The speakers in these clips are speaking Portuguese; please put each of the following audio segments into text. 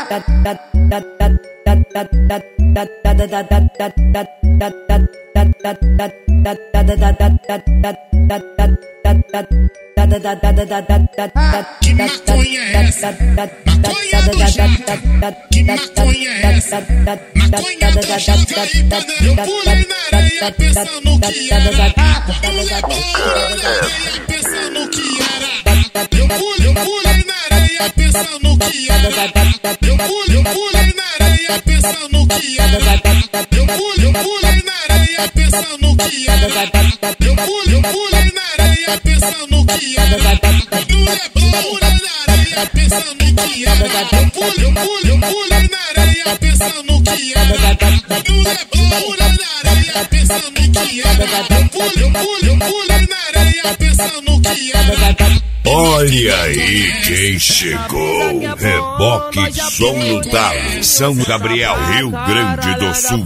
Que maconha é essa? Maconha do Jota. Que maconha é essa? Maconha do Jota. Eu pulei na areia pensando que era. Pensando que era. Eu pulei na areia pensando que era. Eu pulei na areia pensando que era. Eu pulei na areia pensando que era. Eu pulei na areia pensando que era. Olha aí quem chegou. Reboque Som no Talo, São Gabriel, Rio Grande do Sul.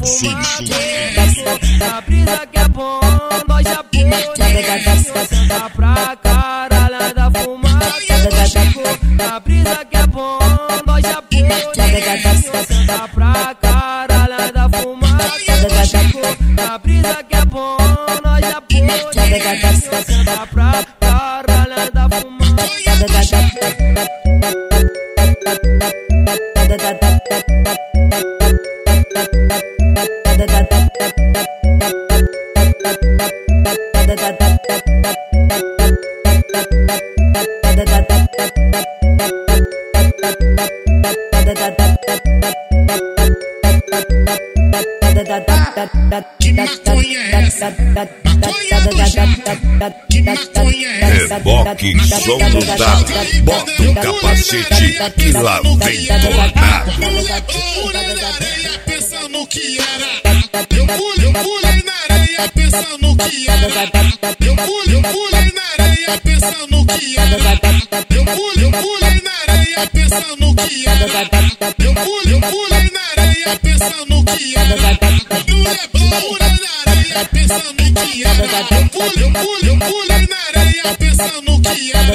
A brisa que é bom, nós já pulamos pra caralho da fumaça. A brisa que é bom, nós já pulamos pra caralho da fumaça. A brisa que é bom, nós já pulamos pra caralho da fumaça. Que maconha é essa? Maconha do Jota. Que maconha é essa? Reboque Som no Talo, bota o capacete que lá vem tornado. Pensando que era. Eu pulei na areia pensando que era. Eu pulei na areia pensando que era. Eu pulei na areia pensando que era. Eu pulei na areia pensando que era. Pensando que era. Eu pulei na areia pensando que era.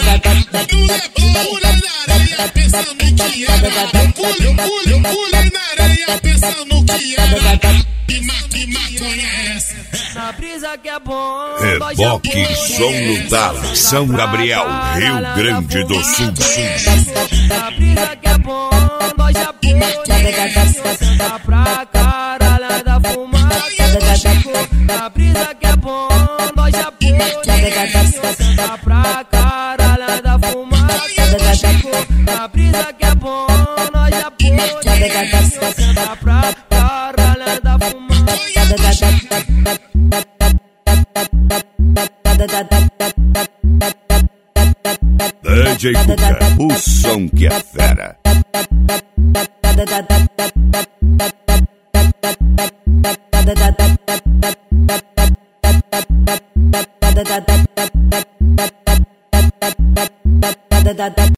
Pensando que era. Eu pulei na areia pensando que era. Que maconha é essa? A brisa que é bom, Reboque Som no Talo, São Gabriel, Rio Grande do Sul. a brisa que é bom, nós já pulamos pra caralho da fumaça. A brisa que é bom, nós já pulamos pra caralho da fumaça. A brisa que é bom, nós já pulamos pra caralho da fumaça. DJ Cuca, o som que é fera. Da